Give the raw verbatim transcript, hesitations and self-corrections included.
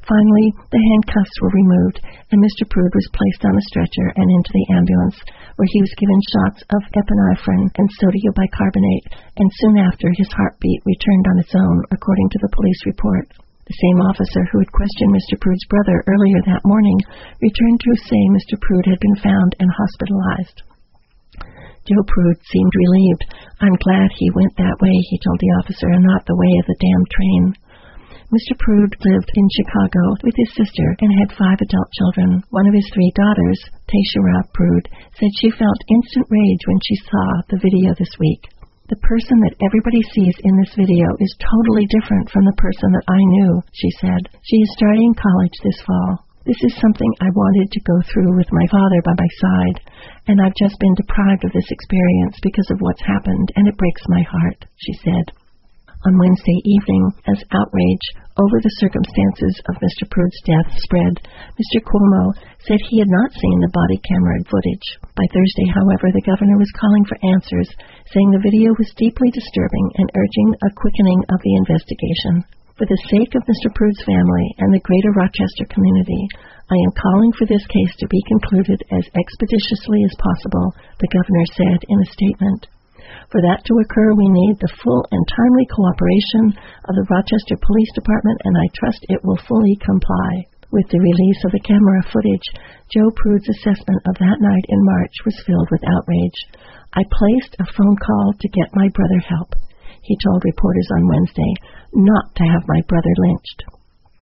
Finally, the handcuffs were removed, and Mister Prude was placed on a stretcher and into the ambulance, where he was given shots of epinephrine and sodium bicarbonate, and soon after his heartbeat returned on its own, according to the police report. The same officer who had questioned Mister Prude's brother earlier that morning returned to say Mister Prude had been found and hospitalized. Joe Prude seemed relieved. "I'm glad he went that way," he told the officer, "and not the way of the damn train." Mister Prude lived in Chicago with his sister and had five adult children. One of his three daughters, Tashira Prude, said she felt instant rage when she saw the video this week. "The person that everybody sees in this video is totally different from the person that I knew," she said. She is starting college this fall. "This is something I wanted to go through with my father by my side, and I've just been deprived of this experience because of what's happened, and it breaks my heart," she said. On Wednesday evening, as outrage over the circumstances of Mister Prude's death spread, Mister Cuomo said he had not seen the body camera footage. By Thursday, however, the governor was calling for answers, saying the video was deeply disturbing and urging a quickening of the investigation. "For the sake of Mister Prude's family and the greater Rochester community, I am calling for this case to be concluded as expeditiously as possible," the governor said in a statement. "For that to occur, we need the full and timely cooperation of the Rochester Police Department, and I trust it will fully comply." With the release of the camera footage, Joe Prude's assessment of that night in March was filled with outrage. "I placed a phone call to get my brother help," he told reporters on Wednesday, "not to have my brother lynched."